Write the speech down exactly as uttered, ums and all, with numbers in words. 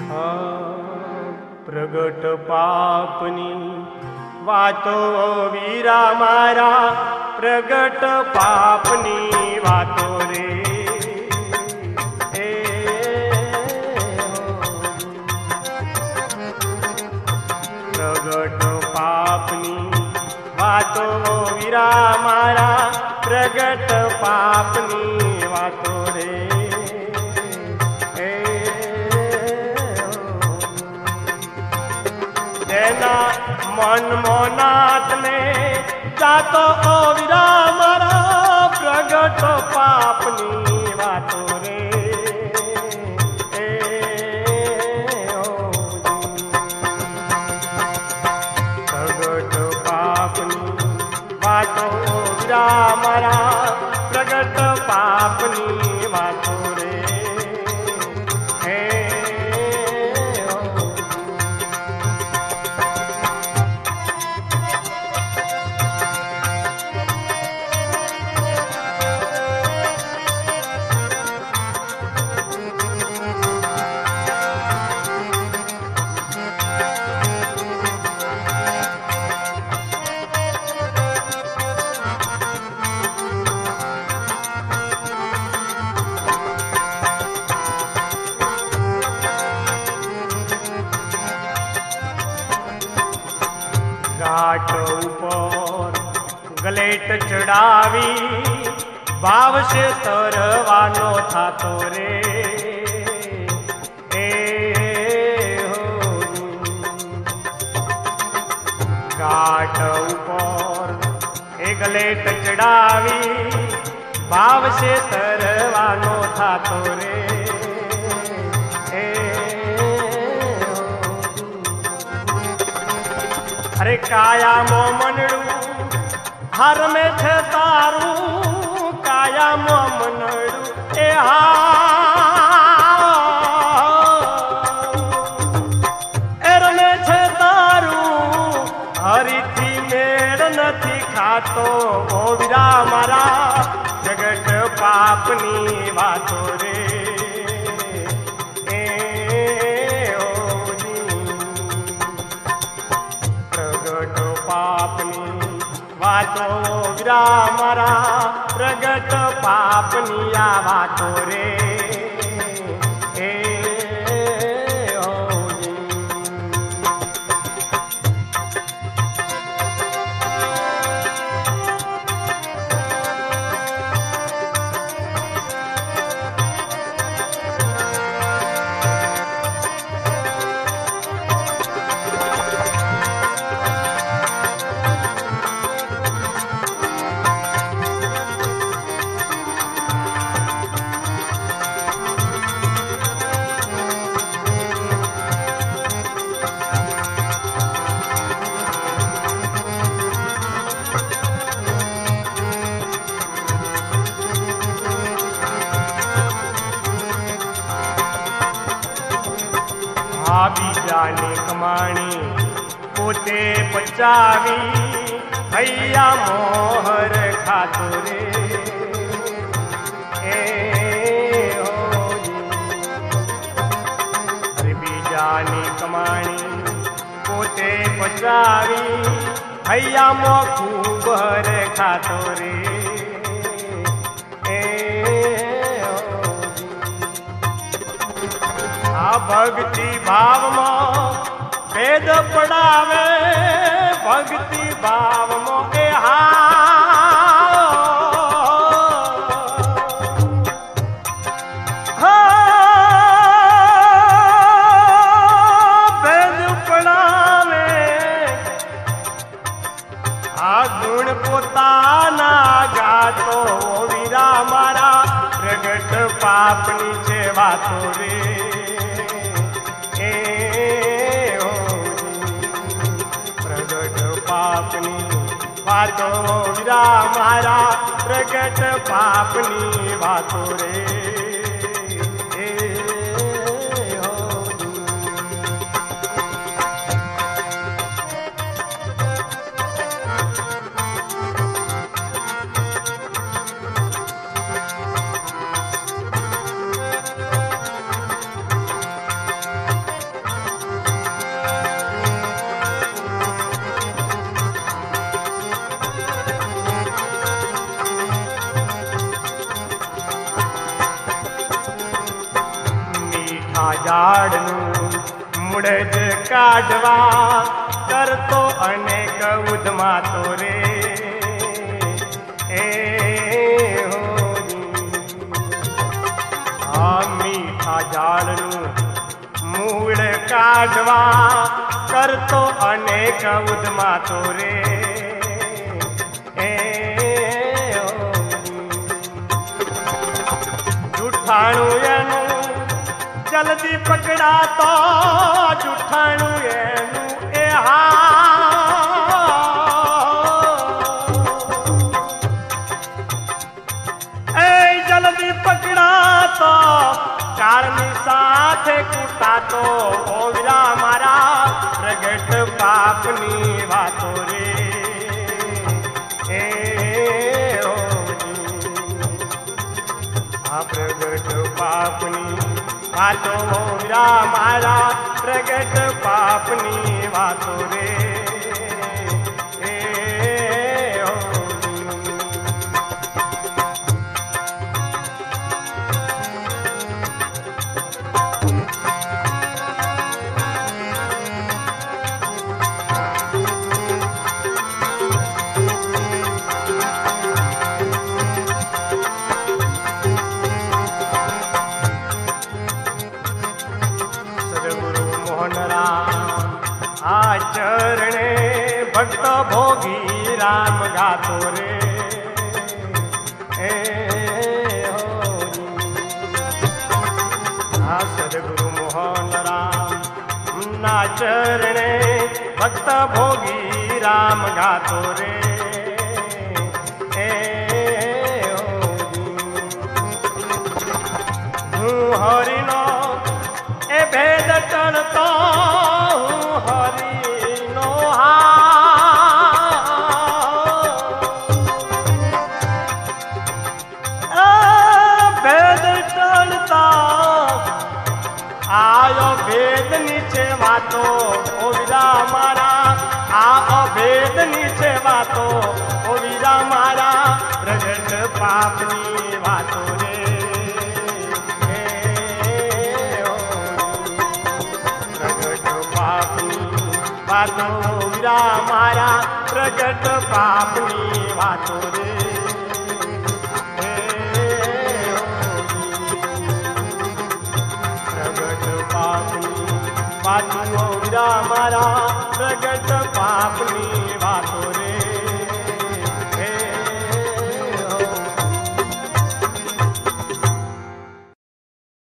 प्रगट पापनी वातो वीरा मारा, प्रगट पापनी वातो रे। प्रगट पापनी वातो वीरा मारा, प्रगट पापनी वातो रे। तेना मन मोनाथ ने जातो ओ वीरा मारा, प्रगट पापनी वातो रे। प्रगट पापनी वातो वीरा मारा, प्रगट पापनी वातो रे। घाट ऊपर गलेट चढ़ावी, भाव से तरवानो थातो रे। ए हो घाट ऊपर ए गलेट चढ़ावी, भाव से तरवानो थातो रे। अरे काया मो मनड़ू हर में छे तारू, काया मो मनड़ू ए एर में छे तारू, हरी थी मेड़ नथी खातो ओ वीरा मारा, जगत पापनी वातो रे। पापनी वातो वीरा मारा, प्रगट पापनी आ वातो रे। बीजानी कमाणी पोते पचावी, भैया मोहर खातो रे। ए हो अरे बीजानी कमाणी पोते पचावी, भैया मो खूब हर खातो रे। भक्ति भाव में वेद पढ़ावे, भक्ति भाव में ए हा वेद पढ़ावे, आ गुण पोताना गातो वीरा मारा, प्रगट पापनी छे वातो रे। पापनी वातो वीरा मारा, प्रगट पापनी वातो रे। જાળનું મૂળ જ કાઢવા કરતો અનેક ઉધમાતો રે એ આ મીઠા ઝાડનું મૂળ કાઢવા કરતો અનેક ઉધમાતો રે એ જૂઠાણું એનું જલ્દી પકડાતો જૂઠાણું એનું એ હા એ જલ્દી પકડાતો કાળની સાથે કૂટાતો ઓવરા મારા પ્રગટ પાપની વાતો રે એ આ પ્રગટ પાપની વાતો ઓવરા મારા પ્રગટ પાપની વાતો રે चरणे भक्त भोगी राम गातो रे ए हाँ सदगुरु मोहन राम ना चरणे भक्त भोगी राम गातो रे ए हूँ हरिनो ए भेद टणतो हूँ हरि आयो भेद नीचे वातो ओविरा मारा आ अभेद नीचे वातो ओविरा मारा प्रगट पापनी वातो रे प्रगट पापनी वातो ओविरा मारा प्रगट पापनी वातो रे पापनी वातो ओवरा मारा प्रगट पापनी वातो